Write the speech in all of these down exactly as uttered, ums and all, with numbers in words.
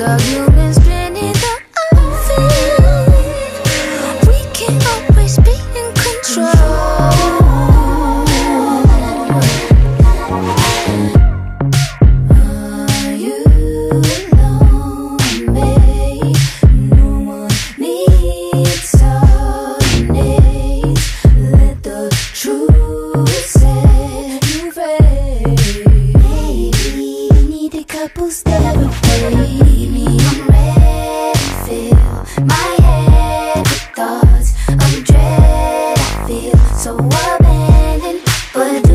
arguments been in the oven. We can't always be in control. Are you alone, babe? No one needs soulmates. Let the truth set you free. Maybe we need a couple step away. Me, I'm ready, fill my head with thoughts of dread. I feel so abandoned, but do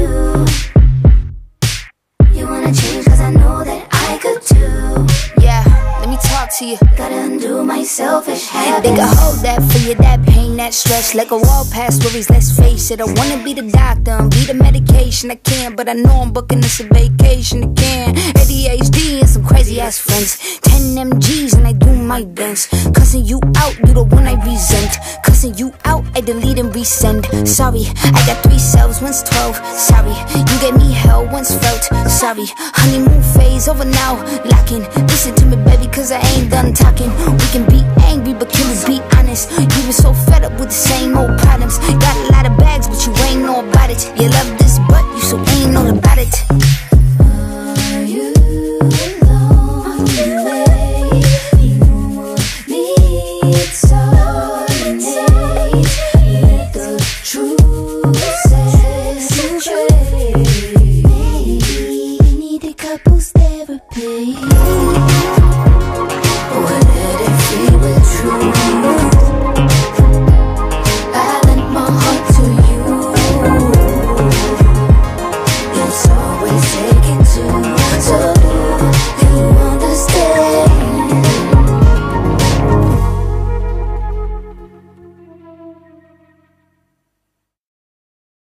you wanna change? Cause I know that I could too. Yeah, let me talk to you. Gotta undo my selfish habits. They can hold that for you, that pain, that stress. Let go all past worries, let's face it. I wanna be the doctor and be the medication. I can, but I know I'm booking this a vacation again. A D H D and some crazy ass friends. ten M Gs and I do my dance. Cussing you out, you the one I resent. Cussing you out, I delete and resend. Sorry, I got three selves, one's twelve. Sorry, you gave me hell, once felt. Sorry, honeymoon phase over now. Locking, listen to me baby, cause I ain't done talking. We can be angry, but can we be honest? You were so fed up with the same old problems. Got a lot of bags, but you ain't know about it. You love this